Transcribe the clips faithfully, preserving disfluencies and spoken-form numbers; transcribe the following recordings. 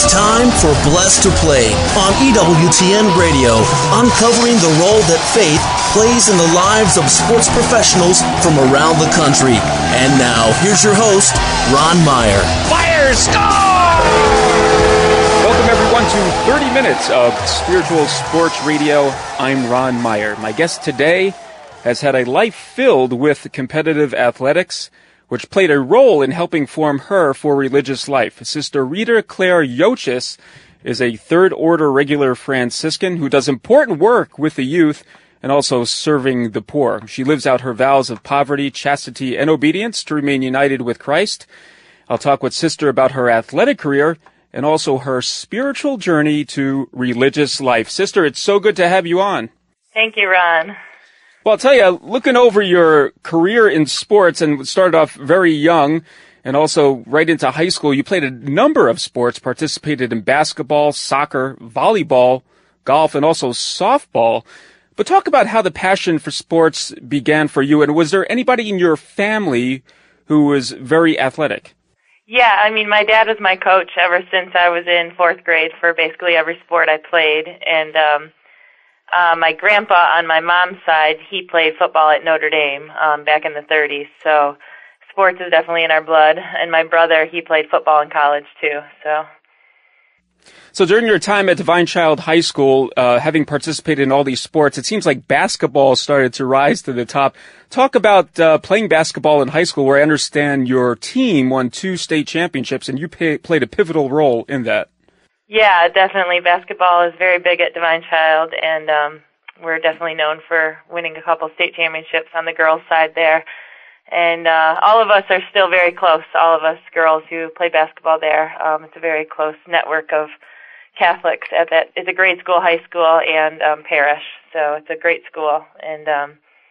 It's time for Blessed to Play on E W T N Radio, uncovering the role that faith plays in the lives of sports professionals from around the country. And now, here's your host, Ron Meyer. Fire, score! Welcome, everyone, to thirty minutes of Spiritual Sports Radio. I'm Ron Meyer. My guest today has had a life filled with competitive athletics, which played a role in helping form her for religious life. Sister Rita Claire Yochis is a third-order regular Franciscan who does important work with the youth and also serving the poor. She lives out her vows of poverty, chastity, and obedience to remain united with Christ. I'll talk with Sister about her athletic career and also her spiritual journey to religious life. Sister, it's so good to have you on. Thank you, Ron. Well, I'll tell you, looking over your career in sports and started off very young and also right into high school, you played a number of sports, participated in basketball, soccer, volleyball, golf, and also softball. But talk about how the passion for sports began for you, and was there anybody in your family who was very athletic? Yeah, I mean, my dad was my coach ever since I was in fourth grade for basically every sport I played, and um Uh, my grandpa on my mom's side, he played football at Notre Dame um, back in the thirties, so sports is definitely in our blood. And my brother, he played football in college too. So, so during your time at Divine Child High School, uh, having participated in all these sports, it seems like basketball started to rise to the top. Talk about uh, playing basketball in high school, where I understand your team won two state championships, and you pay, played a pivotal role in that. Yeah, definitely. Basketball is very big at Divine Child, and um, we're definitely known for winning a couple state championships on the girls' side there. And uh, all of us are still very close, all of us girls who play basketball there. Um, it's a very close network of Catholics at that. It's a grade school, high school, and um, parish, so it's a great school. And um,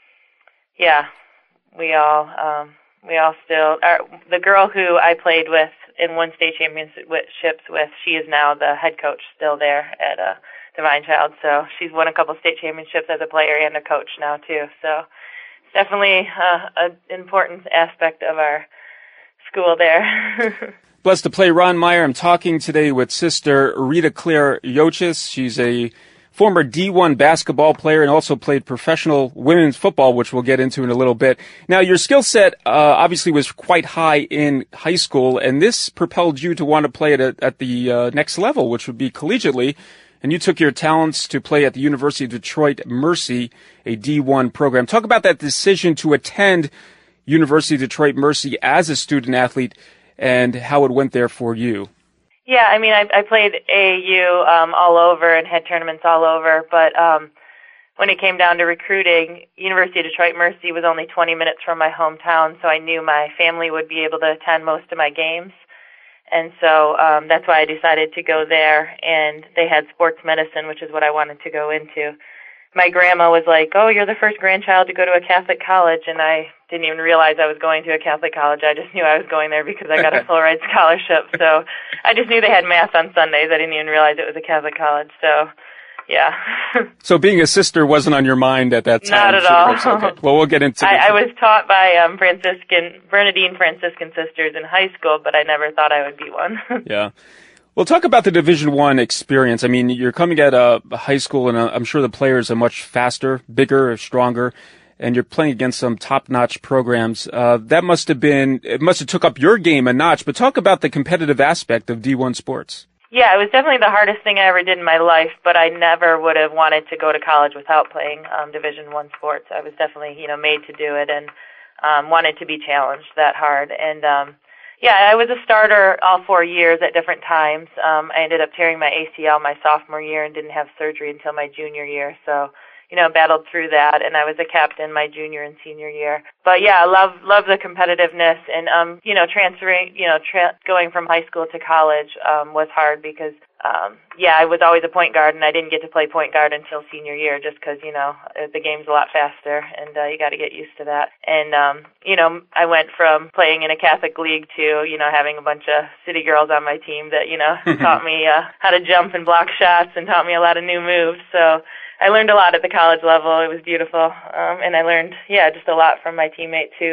yeah, we all um, we all still are. The girl who I played with and won state championships with, she is now the head coach still there at uh, Divine Child. So she's won a couple state championships as a player and a coach now too. So it's definitely uh, an important aspect of our school there. Blessed to Play, Ron Meyer. I'm talking today with Sister Rita Claire Yochis. She's a former D one basketball player and also played professional women's football, which we'll get into in a little bit. Now, your skill set uh, obviously was quite high in high school, and this propelled you to want to play at, a, at the uh, next level, which would be collegiately, and you took your talents to play at the University of Detroit Mercy, a D one program. Talk about that decision to attend University of Detroit Mercy as a student athlete and how it went there for you. Yeah, I mean, I, I played A A U um, all over and had tournaments all over, but um, when it came down to recruiting, University of Detroit Mercy was only twenty minutes from my hometown, so I knew my family would be able to attend most of my games. And so um, that's why I decided to go there, and they had sports medicine, which is what I wanted to go into. My grandma was like, oh, you're the first grandchild to go to a Catholic college, and I didn't even realize I was going to a Catholic college. I just knew I was going there because I got a full ride scholarship. So I just knew they had Mass on Sundays. I didn't even realize it was a Catholic college. So, yeah. So being a sister wasn't on your mind at that time? Not at all. Okay. Well, we'll get into it. I, I was taught by um, Franciscan, Bernardine Franciscan sisters in high school, but I never thought I would be one. Yeah. Well, talk about the Division One experience. I mean, you're coming at a high school, and I'm sure the players are much faster, bigger, stronger, and you're playing against some top-notch programs. Uh, that must have been, it must have took up your game a notch, but talk about the competitive aspect of D one sports. Yeah, it was definitely the hardest thing I ever did in my life, but I never would have wanted to go to college without playing um, Division One sports. I was definitely, you know, made to do it and um, wanted to be challenged that hard. And, um, yeah, I was a starter all four years at different times. Um, I ended up tearing my A C L my sophomore year and didn't have surgery until my junior year. So, you know, battled through that, and I was a captain my junior and senior year. But yeah, I love love the competitiveness, and um, you know, transferring, you know, tra- going from high school to college um, was hard because um, yeah, I was always a point guard, and I didn't get to play point guard until senior year, just because you know the game's a lot faster, and uh, you got to get used to that. And um, you know, I went from playing in a Catholic league to you know having a bunch of city girls on my team that you know taught me uh, how to jump and block shots, and taught me a lot of new moves. So I learned a lot at the college level. It was beautiful. Um, and I learned, yeah, just a lot from my teammates who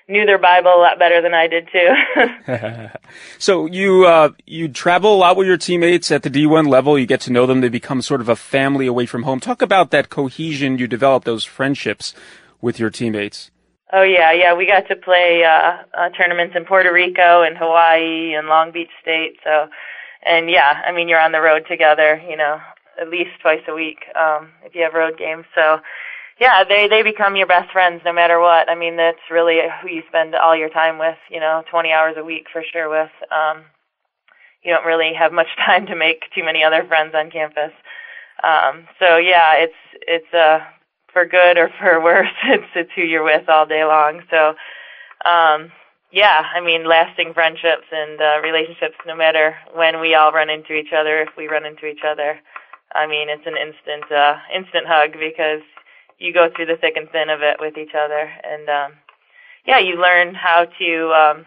knew their Bible a lot better than I did too. So you uh, you travel a lot with your teammates at the D one level. You get to know them. They become sort of a family away from home. Talk about that cohesion you develop, those friendships with your teammates. Oh yeah, yeah. We got to play uh, uh, tournaments in Puerto Rico and Hawaii and Long Beach State. So, and yeah, I mean, you're on the road together, you know, at least twice a week um, if you have road games. So. Yeah, they they become your best friends no matter what. I mean, that's really who you spend all your time with, you know, twenty hours a week for sure with. Um, you don't really have much time to make too many other friends on campus. Um, so yeah, it's it's uh, for good or for worse, it's it's who you're with all day long. So um, yeah, I mean, lasting friendships and uh, relationships no matter when we all run into each other, if we run into each other. I mean, it's an instant uh, instant hug because you go through the thick and thin of it with each other. And, um, yeah, you learn how to um,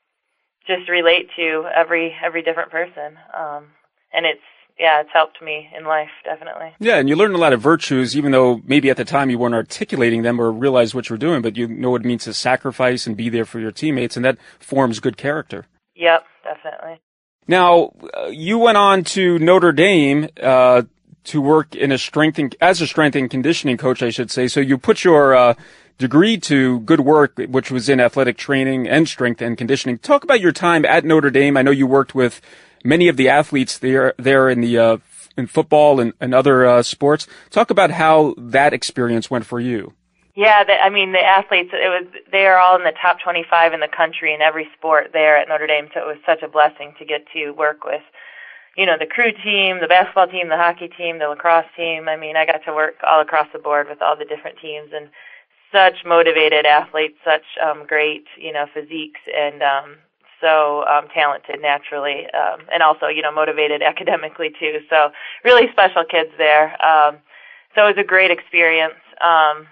just relate to every every different person. Um, and it's, yeah, it's helped me in life, definitely. Yeah, and you learn a lot of virtues, even though maybe at the time you weren't articulating them or realize what you're doing, but you know what it means to sacrifice and be there for your teammates, and that forms good character. Yep, definitely. Now, uh, you went on to Notre Dame uh to work in a strength and, as a strength and conditioning coach, I should say. So you put your uh, degree to good work, which was in athletic training and strength and conditioning. Talk about your time at Notre Dame. I know you worked with many of the athletes there there in the uh, in football and, and other uh, sports. Talk about how that experience went for you. Yeah, the, I mean, the athletes, it was they are all in the top twenty-five in the country in every sport there at Notre Dame, so it was such a blessing to get to work with, you know, the crew team, the basketball team, the hockey team, the lacrosse team. I mean, I got to work all across the board with all the different teams, and such motivated athletes, such um, great, you know, physiques, and um, so um, talented naturally, um, and also, you know, motivated academically too. So really special kids there. Um, so it was a great experience. Um,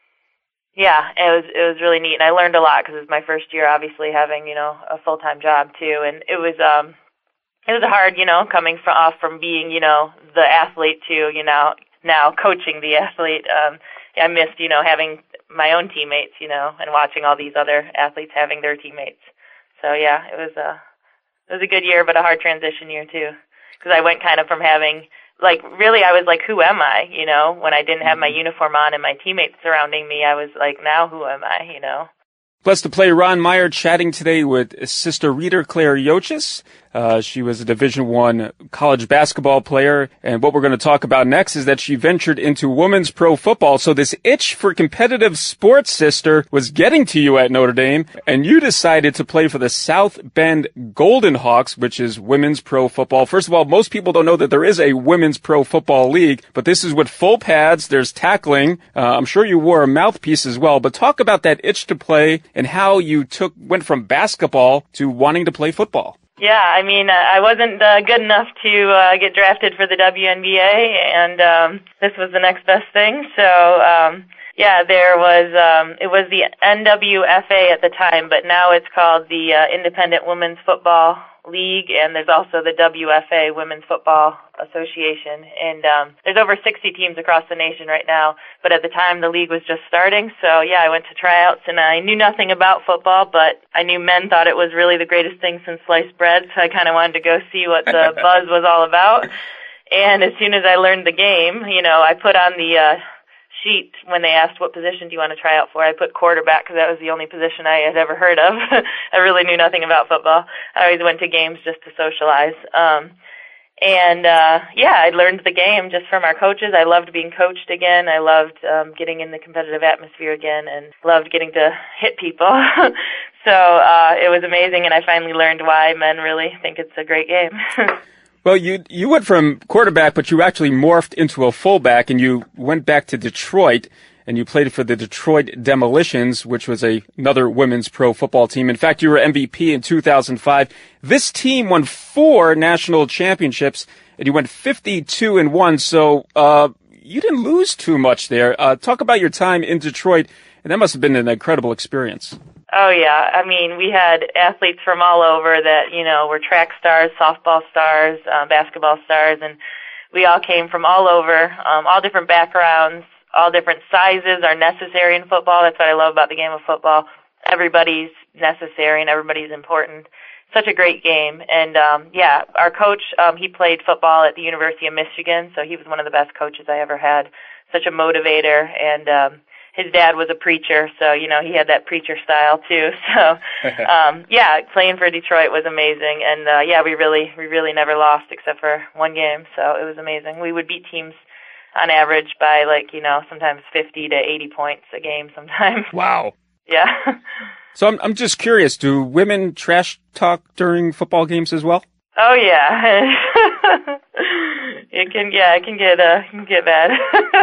yeah, it was it was really neat, and I learned a lot because it was my first year, obviously having, you know, a full time job too, and it was. Um, It was hard, you know, coming from off from being, you know, the athlete to, you know, now coaching the athlete. Um, I missed, you know, having my own teammates, you know, and watching all these other athletes having their teammates. So yeah, it was a it was a good year, but a hard transition year too, because I went kind of from having like really I was like, who am I? You know, when I didn't have my uniform on and my teammates surrounding me, I was like, now who am I? You know. Blessed to play Ron Meyer chatting today with Sister Rita Claire Yochis. Uh, she was a Division One college basketball player, and what we're going to talk about next is that she ventured into women's pro football. So this itch for competitive sports, sister, was getting to you at Notre Dame, and you decided to play for the South Bend Golden Hawks, which is women's pro football. First of all, most people don't know that there is a women's pro football league, but this is with full pads. There's tackling. Uh, I'm sure you wore a mouthpiece as well, but talk about that itch to play and how you took went from basketball to wanting to play football. Yeah, I mean, uh, I wasn't uh, good enough to uh, get drafted for the W N B A, and um, this was the next best thing. So, um, yeah, there was, um, it was the N W F A at the time, but now it's called the uh, Independent Women's Football League, and there's also the W F A, Women's Football Association, and um, there's over sixty teams across the nation right now, but at the time the league was just starting, so yeah, I went to tryouts, and I knew nothing about football, but I knew men thought it was really the greatest thing since sliced bread, so I kind of wanted to go see what the buzz was all about, and as soon as I learned the game, you know, I put on the uh, sheet when they asked what position do you want to try out for. I put quarterback because that was the only position I had ever heard of. I really knew nothing about football. I always went to games just to socialize. Um, and, uh, yeah, I learned the game just from our coaches. I loved being coached again. I loved um, getting in the competitive atmosphere again and loved getting to hit people. so uh, it was amazing, and I finally learned why men really think it's a great game. Well, you you went from quarterback, but you actually morphed into a fullback, and you went back to Detroit, and you played for the Detroit Demolitions, which was a, another women's pro football team. In fact, you were M V P in two thousand five. This team won four national championships, and you went fifty-two and one, so uh, you didn't lose too much there. Uh, talk about your time in Detroit, and that must have been an incredible experience. Oh, yeah. I mean, we had athletes from all over that, you know, were track stars, softball stars, uh, basketball stars, and we all came from all over, um, all different backgrounds, all different sizes are necessary in football. That's what I love about the game of football. everybody's necessary and everybody's important. Such a great game. And, um, yeah, our coach, um, he played football at the University of Michigan, so he was one of the best coaches I ever had. Such a motivator. And um, his dad was a preacher, so, you know, he had that preacher style, too. So, um, yeah, playing for Detroit was amazing. And, uh, yeah, we really, we really never lost except for one game, so it was amazing. We would beat teams on average by, like, you know, sometimes fifty to eighty points a game sometimes. Wow. Yeah. So I'm I'm just curious, do women trash talk during football games as well? Oh yeah. It can yeah, it can get uh it can get bad.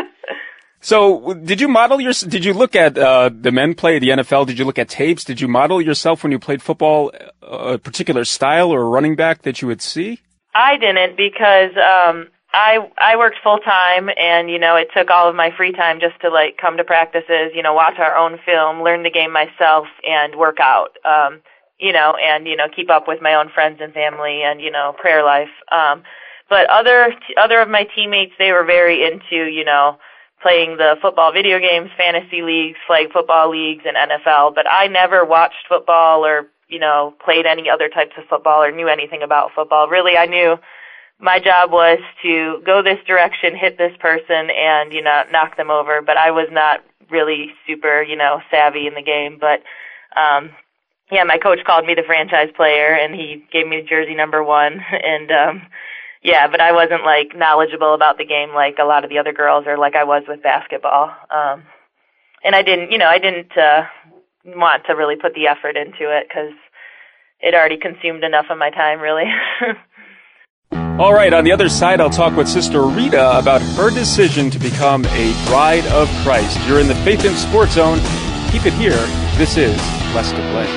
So did you model your did you look at uh the men play the N F L? Did you look at tapes? Did you model yourself when you played football a particular style or a running back that you would see? I didn't because um I I worked full time, and you know it took all of my free time just to like come to practices, you know, watch our own film, learn the game myself, and work out, um, you know, and you know keep up with my own friends and family, and you know prayer life. Um, but other other of my teammates, they were very into you know playing the football video games, fantasy leagues, flag football leagues, and N F L. But I never watched football or you know played any other types of football or knew anything about football. Really, I knew my job was to go this direction, hit this person, and, you know, knock them over. But I was not really super, you know, savvy in the game. But, um, yeah, my coach called me the franchise player, and he gave me jersey number one. And, um, yeah, but I wasn't, like, knowledgeable about the game like a lot of the other girls or like I was with basketball. Um, and I didn't, you know, I didn't uh, want to really put the effort into it because it already consumed enough of my time, really. All right, on the other side, I'll talk with Sister Rita about her decision to become a bride of Christ. You're in the Faith in Sports Zone. Keep it here. This is Blessed to Play.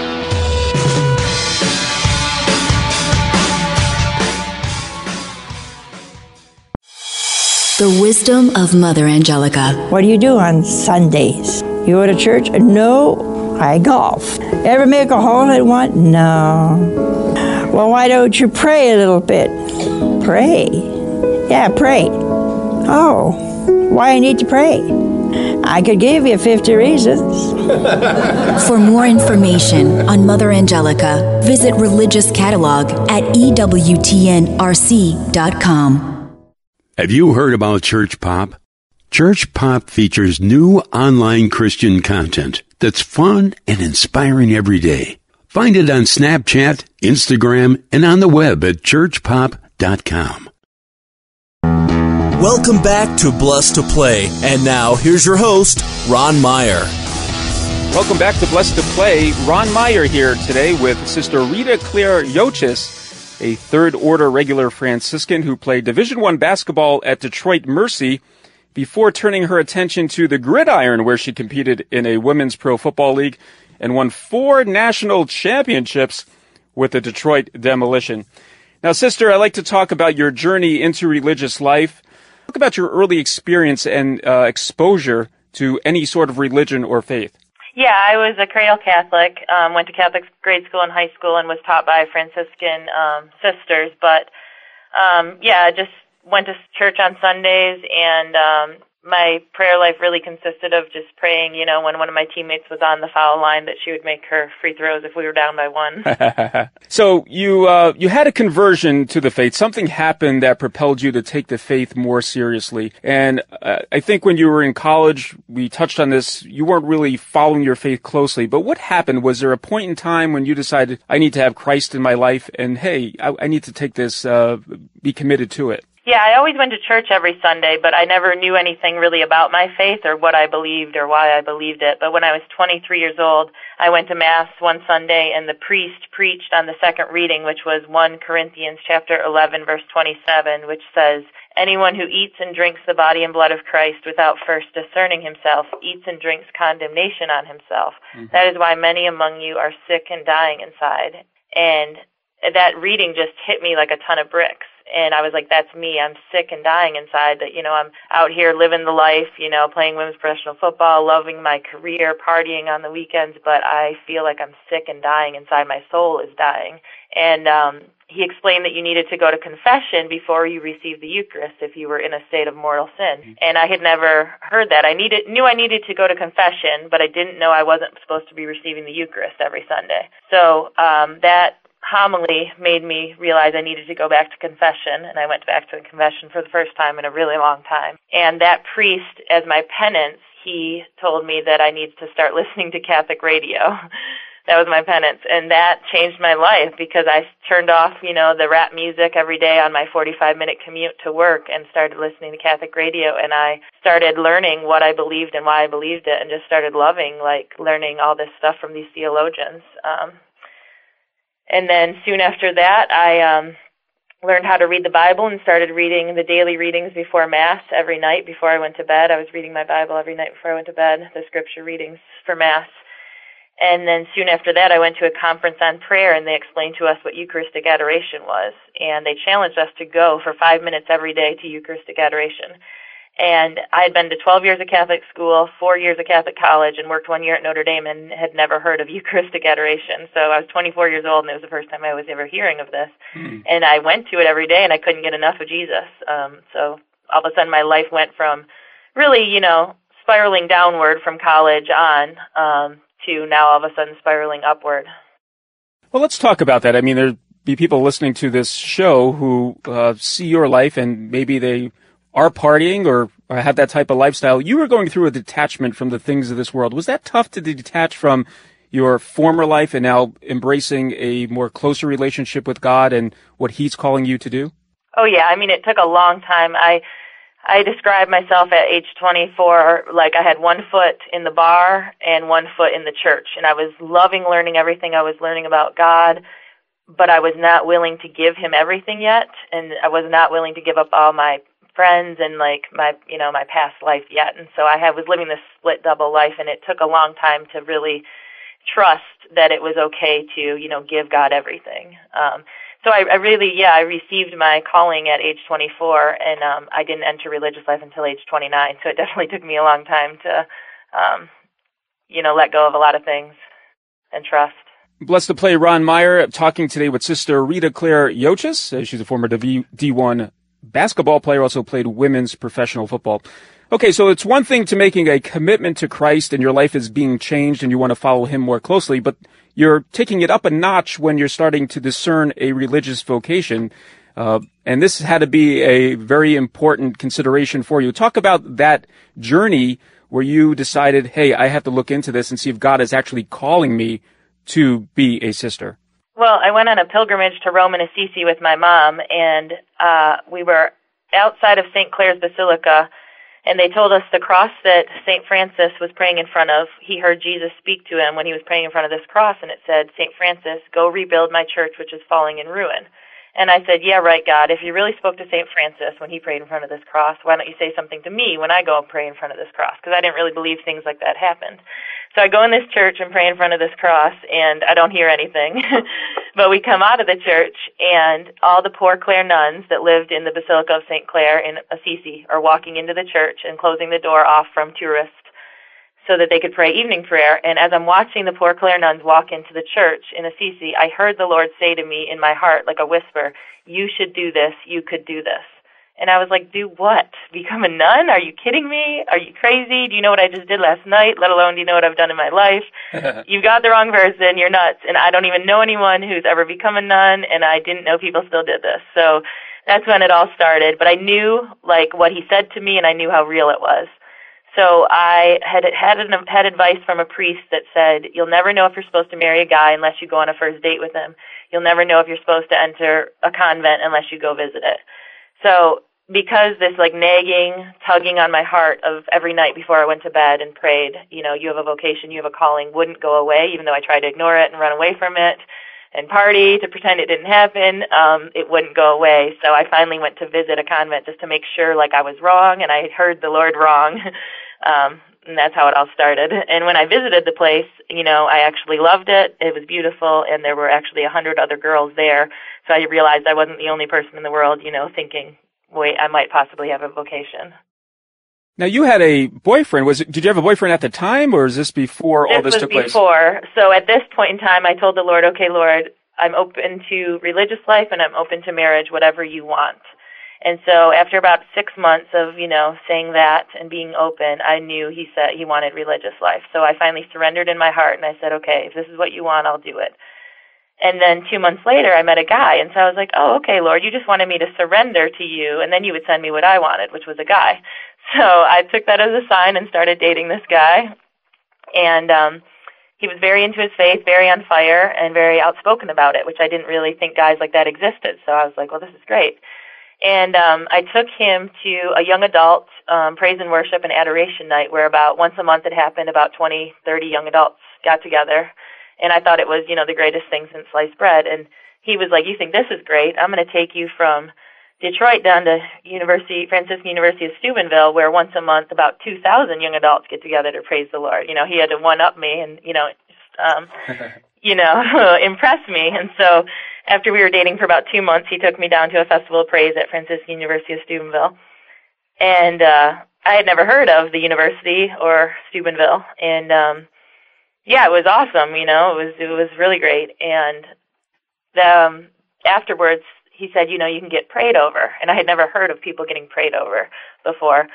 The wisdom of Mother Angelica. What do you do on Sundays? You go to church? No, I golf. Ever make a hole in one? No. Well, why don't you pray a little bit? Pray. Yeah, pray. Oh, why I need to pray? I could give you fifty reasons. For more information on Mother Angelica, visit Religious Catalog at E W T N R C dot com. Have you heard about Church Pop? Church Pop features new online Christian content that's fun and inspiring every day. Find it on Snapchat, Instagram, and on the web at church pop dot com. Welcome back to Blessed to Play. And now, here's your host, Ron Meyer. Welcome back to Blessed to Play. Ron Meyer here today with Sister Rita Claire Yochis, a Third Order regular Franciscan who played Division One basketball at Detroit Mercy before turning her attention to the gridiron, where she competed in a women's pro football league and won four national championships with the Detroit Demolition. Now, Sister, I'd like to talk about your journey into religious life. Talk about your early experience and uh, exposure to any sort of religion or faith. Yeah, I was a cradle Catholic, um, went to Catholic grade school and high school, and was taught by Franciscan um, sisters. But, um, yeah, just went to church on Sundays, and um, my prayer life really consisted of just praying, you know, when one of my teammates was on the foul line, that she would make her free throws if we were down by one. So you uh, you had a conversion to the faith. Something happened that propelled you to take the faith more seriously. And uh, I think when you were in college, we touched on this, you weren't really following your faith closely. But what happened? Was there a point in time when you decided, I need to have Christ in my life, and hey, I, I need to take this, uh, be committed to it? Yeah, I always went to church every Sunday, but I never knew anything really about my faith or what I believed or why I believed it. But when I was twenty-three years old, I went to Mass one Sunday, and the priest preached on the second reading, which was First Corinthians chapter eleven, verse twenty-seven, which says, "Anyone who eats and drinks the body and blood of Christ without first discerning himself eats and drinks condemnation on himself. Mm-hmm. That is why many among you are sick and dying inside." And that reading just hit me like a ton of bricks. And I was like, that's me. I'm sick and dying inside that, you know, I'm out here living the life, you know, playing women's professional football, loving my career, partying on the weekends, but I feel like I'm sick and dying inside. My soul is dying. And um, he explained that you needed to go to confession before you received the Eucharist if you were in a state of mortal sin. And I had never heard that. I needed knew I needed to go to confession, but I didn't know I wasn't supposed to be receiving the Eucharist every Sunday. So um, that homily made me realize I needed to go back to confession, and I went back to confession for the first time in a really long time. And that priest, as my penance, he told me that I needed to start listening to Catholic radio. That was my penance, and that changed my life because I turned off, you know, the rap music every day on my forty-five minute commute to work and started listening to Catholic radio, and I started learning what I believed and why I believed it, and just started loving, like, learning all this stuff from these theologians. Um, and then soon after that, I um, learned how to read the Bible and started reading the daily readings before Mass every night before I went to bed. I was reading my Bible every night before I went to bed, the scripture readings for Mass. And then soon after that, I went to a conference on prayer, and they explained to us what Eucharistic adoration was. And they challenged us to go for five minutes every day to Eucharistic adoration. And I had been to twelve years of Catholic school, four years of Catholic college, and worked one year at Notre Dame and had never heard of Eucharistic adoration. So I was twenty-four years old, and it was the first time I was ever hearing of this. Mm. And I went to it every day, and I couldn't get enough of Jesus. Um, so all of a sudden, my life went from really, you know, spiraling downward from college on um, to now all of a sudden spiraling upward. Well, let's talk about that. I mean, there'd be people listening to this show who uh, see your life and maybe they are partying or, or have that type of lifestyle. You were going through a detachment from the things of this world. Was that tough to detach from your former life and now embracing a more closer relationship with God and what He's calling you to do? Oh, yeah. I mean, it took a long time. I I describe myself at age twenty-four like I had one foot in the bar and one foot in the church. And I was loving learning everything I was learning about God, but I was not willing to give Him everything yet. And I was not willing to give up all my friends and like my, you know, my past life yet. And so I had, was living this split double life, and it took a long time to really trust that it was okay to, you know, give God everything. Um, So I, I really, yeah, I received my calling at age twenty-four, and um, I didn't enter religious life until age twenty-nine. So it definitely took me a long time to, um, you know, let go of a lot of things and trust. Blessed to play Ron Meyer, talking today with Sister Rita Claire Yochis. She's a former D one basketball player, also played women's professional football. Okay, so it's one thing to making a commitment to Christ and your life is being changed and you want to follow Him more closely, but you're taking it up a notch when you're starting to discern a religious vocation. Uh, and this had to be a very important consideration for you. Talk about that journey where you decided, hey, I have to look into this and see if God is actually calling me to be a sister. Well, I went on a pilgrimage to Rome and Assisi with my mom, and uh, we were outside of Saint Clare's Basilica, and they told us the cross that Saint Francis was praying in front of, he heard Jesus speak to him when he was praying in front of this cross, and it said, Saint Francis, go rebuild my church which is falling in ruin. And I said, yeah, right, God, if you really spoke to Saint Francis when he prayed in front of this cross, why don't you say something to me when I go and pray in front of this cross? Because I didn't really believe things like that happened. So I go in this church and pray in front of this cross, and I don't hear anything. But we come out of the church, and all the Poor Clare nuns that lived in the Basilica of Saint Clare in Assisi are walking into the church and closing the door off from tourists so that they could pray evening prayer. And as I'm watching the Poor Clare nuns walk into the church in Assisi, I heard the Lord say to me in my heart like a whisper, you should do this, you could do this. And I was like, do what? Become a nun? Are you kidding me? Are you crazy? Do you know what I just did last night? Let alone do you know what I've done in my life? You've got the wrong person. You're nuts. And I don't even know anyone who's ever become a nun, and I didn't know people still did this. So that's when it all started. But I knew, like, what he said to me, and I knew how real it was. So I had had, had advice from a priest that said, you'll never know if you're supposed to marry a guy unless you go on a first date with him. You'll never know if you're supposed to enter a convent unless you go visit it. So because this like nagging, tugging on my heart of every night before I went to bed and prayed, you know, you have a vocation, you have a calling, wouldn't go away, even though I tried to ignore it and run away from it and party to pretend it didn't happen, um, it wouldn't go away. So I finally went to visit a convent just to make sure like I was wrong, and I had heard the Lord wrong. um, And that's how it all started. And when I visited the place, you know, I actually loved it. It was beautiful, and there were actually a hundred other girls there. So I realized I wasn't the only person in the world, you know, thinking, wait, I might possibly have a vocation. Now, you had a boyfriend. Was it, did you have a boyfriend at the time, or is this before all this took place? This was before. So at this point in time, I told the Lord, okay, Lord, I'm open to religious life, and I'm open to marriage, whatever you want. And so after about six months of, you know, saying that and being open, I knew he said he wanted religious life. So I finally surrendered in my heart, and I said, okay, if this is what you want, I'll do it. And then two months later, I met a guy, and so I was like, oh, okay, Lord, you just wanted me to surrender to you, and then you would send me what I wanted, which was a guy. So I took that as a sign and started dating this guy. And um, he was very into his faith, very on fire, and very outspoken about it, which I didn't really think guys like that existed. So I was like, well, this is great. And um, I took him to a young adult um, praise and worship and adoration night where about once a month it happened, about twenty, thirty young adults got together. And I thought it was, you know, the greatest thing since sliced bread. And he was like, you think this is great? I'm going to take you from Detroit down to University, Franciscan University of Steubenville, where once a month about two thousand young adults get together to praise the Lord. You know, he had to one-up me and, you know, just, um, you know, impress me. And so after we were dating for about two months, he took me down to a festival of praise at Franciscan University of Steubenville. And uh, I had never heard of the university or Steubenville. And, um, yeah, it was awesome, you know. It was it was really great. And the, um, afterwards, he said, you know, you can get prayed over. And I had never heard of people getting prayed over before.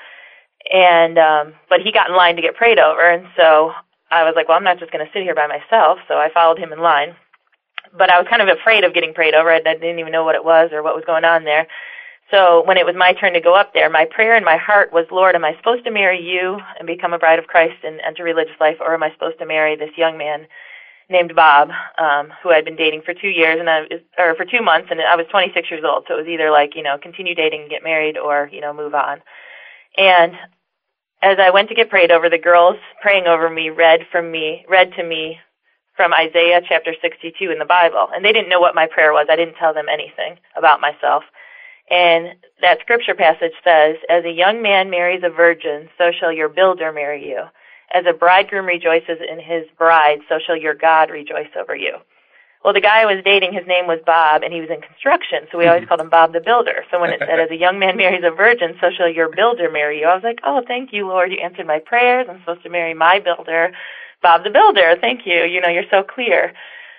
And um, but he got in line to get prayed over. And so I was like, well, I'm not just going to sit here by myself. So I followed him in line. But I was kind of afraid of getting prayed over. I didn't even know what it was or what was going on there. So when it was my turn to go up there, my prayer in my heart was, Lord, am I supposed to marry you and become a bride of Christ and enter religious life, or am I supposed to marry this young man named Bob, um, who I'd been dating for two years and I was, or for two months, and I was twenty-six years old. So it was either like, you know, continue dating and get married, or, you know, move on. And as I went to get prayed over, the girls praying over me read from me, read to me from Isaiah chapter sixty-two in the Bible. And they didn't know what my prayer was. I didn't tell them anything about myself. And that scripture passage says, as a young man marries a virgin, so shall your builder marry you. As a bridegroom rejoices in his bride, so shall your God rejoice over you. Well, the guy I was dating, his name was Bob, and he was in construction, so we always called him Bob the Builder. So when it said, as a young man marries a virgin, so shall your builder marry you, I was like, oh, thank you, Lord, you answered my prayers. I'm supposed to marry my builder, Bob the Builder. Thank you. You know, you're so clear.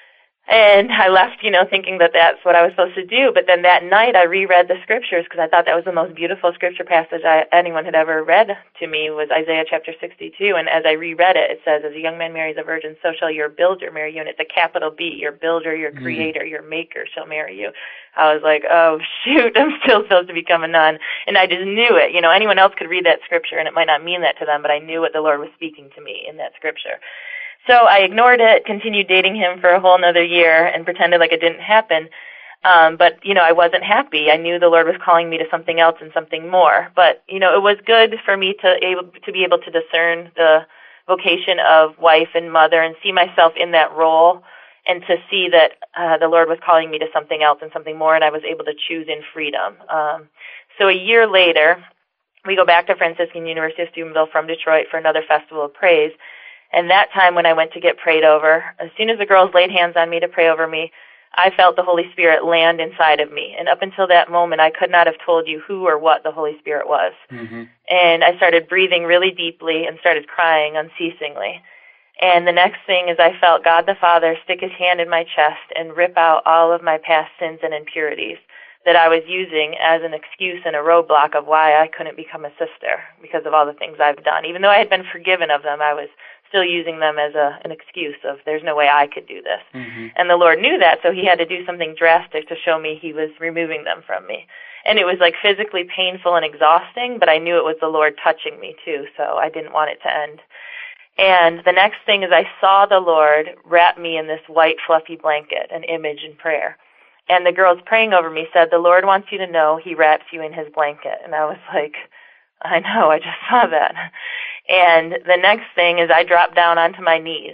And I left, you know, thinking that that's what I was supposed to do. But then that night I reread the scriptures because I thought that was the most beautiful scripture passage I, anyone had ever read to me, was Isaiah chapter sixty-two. And as I reread it, it says, as a young man marries a virgin, so shall your builder marry you. And it's a capital B, your builder, your creator, mm. your maker shall marry you. I was like, oh, shoot, I'm still supposed to become a nun. And I just knew it. You know, anyone else could read that scripture and it might not mean that to them, but I knew what the Lord was speaking to me in that scripture. So I ignored it, continued dating him for a whole another year, and pretended like it didn't happen. Um, but, you know, I wasn't happy. I knew the Lord was calling me to something else and something more. But, you know, it was good for me to able to be able to discern the vocation of wife and mother and see myself in that role, and to see that uh, the Lord was calling me to something else and something more, and I was able to choose in freedom. Um, so a year later, we go back to Franciscan University of Steubenville from Detroit for another festival of praise. And that time when I went to get prayed over, as soon as the girls laid hands on me to pray over me, I felt the Holy Spirit land inside of me. And up until that moment, I could not have told you who or what the Holy Spirit was. Mm-hmm. And I started breathing really deeply and started crying unceasingly. And the next thing is I felt God the Father stick his hand in my chest and rip out all of my past sins and impurities that I was using as an excuse and a roadblock of why I couldn't become a sister because of all the things I've done. Even though I had been forgiven of them, I was still using them as a, an excuse of there's no way I could do this. Mm-hmm. And the Lord knew that, so he had to do something drastic to show me he was removing them from me. And it was like physically painful and exhausting, but I knew it was the Lord touching me too, so I didn't want it to end. And the next thing is I saw the Lord wrap me in this white fluffy blanket, an image in prayer. And the girls praying over me said, the Lord wants you to know he wraps you in his blanket. And I was like, I know, I just saw that. And the next thing is I dropped down onto my knees,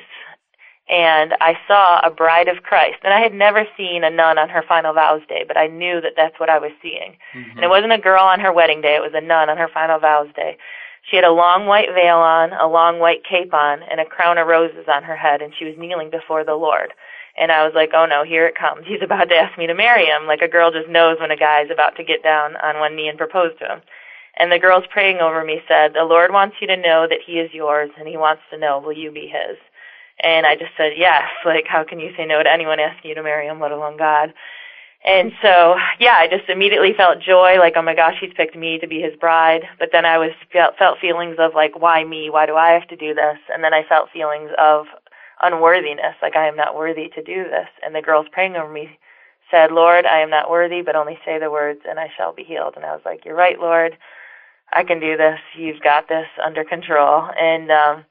and I saw a bride of Christ. And I had never seen a nun on her final vows day, but I knew that that's what I was seeing. Mm-hmm. And it wasn't a girl on her wedding day. It was a nun on her final vows day. She had a long white veil on, a long white cape on, and a crown of roses on her head, and she was kneeling before the Lord. And I was like, oh no, here it comes. He's about to ask me to marry him. Like a girl just knows when a guy is about to get down on one knee and propose to him. And the girls praying over me said, the Lord wants you to know that he is yours, and he wants to know, will you be his? And I just said, yes. Like, how can you say no to anyone asking you to marry him, let alone God? And so, yeah, I just immediately felt joy, like, oh my gosh, he's picked me to be his bride. But then I was felt, felt feelings of, like, why me? Why do I have to do this? And then I felt feelings of unworthiness, like I am not worthy to do this. And the girls praying over me said, Lord, I am not worthy, but only say the words and I shall be healed. And I was like, you're right, Lord. I can do this. You've got this under control. And um,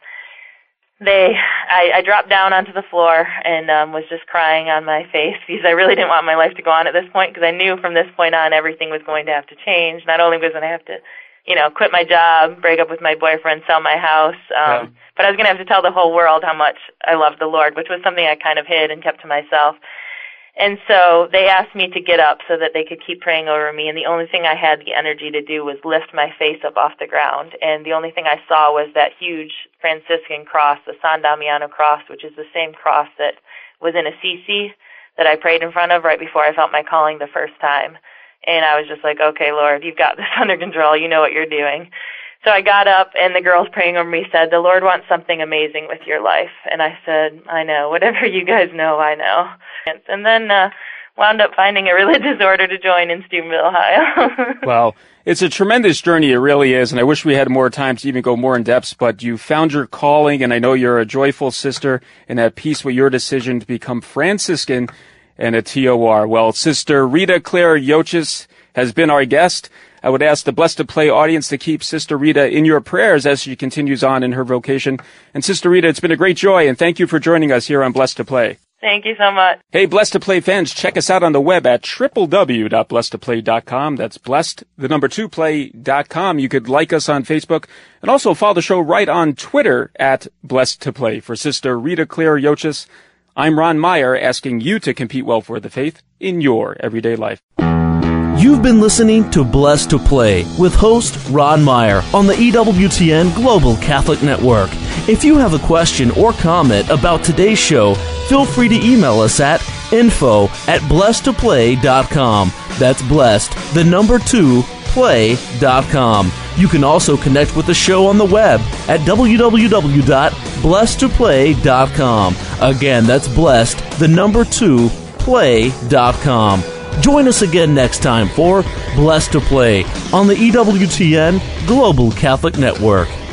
they, I, I dropped down onto the floor and um, was just crying on my face because I really didn't want my life to go on at this point, because I knew from this point on everything was going to have to change. Not only was I going to have to, you know, quit my job, break up with my boyfriend, sell my house, um, yeah. but I was going to have to tell the whole world how much I loved the Lord, which was something I kind of hid and kept to myself. And so they asked me to get up so that they could keep praying over me, and the only thing I had the energy to do was lift my face up off the ground. And the only thing I saw was that huge Franciscan cross, the San Damiano cross, which is the same cross that was in Assisi that I prayed in front of right before I felt my calling the first time. And I was just like, okay, Lord, you've got this under control. You know what you're doing. So I got up, and the girls praying over me said, the Lord wants something amazing with your life. And I said, I know. Whatever you guys know, I know. And then uh, wound up finding a religious order to join in Steubenville, Ohio. Well, it's a tremendous journey. It really is. And I wish we had more time to even go more in depth. But you found your calling, and I know you're a joyful sister and at peace with your decision to become Franciscan and a T O R. Well, Sister Rita Claire Yochis has been our guest. I would ask the Blessed to Play audience to keep Sister Rita in your prayers as she continues on in her vocation. And Sister Rita, it's been a great joy, and thank you for joining us here on Blessed to Play. Thank you so much. Hey, Blessed to Play fans, check us out on the web at w w w dot blessed to play dot com. That's blessed, the number two, play dot com. You could like us on Facebook and also follow the show right on Twitter at Blessed to Play. For Sister Rita Claire Yochis, I'm Ron Meyer, asking you to compete well for the faith in your everyday life. You've been listening to Blessed to Play with host Ron Meyer on the E W T N Global Catholic Network. If you have a question or comment about today's show, feel free to email us at info at blessed to play dot com. That's blessed, the number two, play dot com. You can also connect with the show on the web at w w w dot blessed to play dot com. Again, that's blessed, the number two, play dot com. Join us again next time for Blessed to Play on the E W T N Global Catholic Network.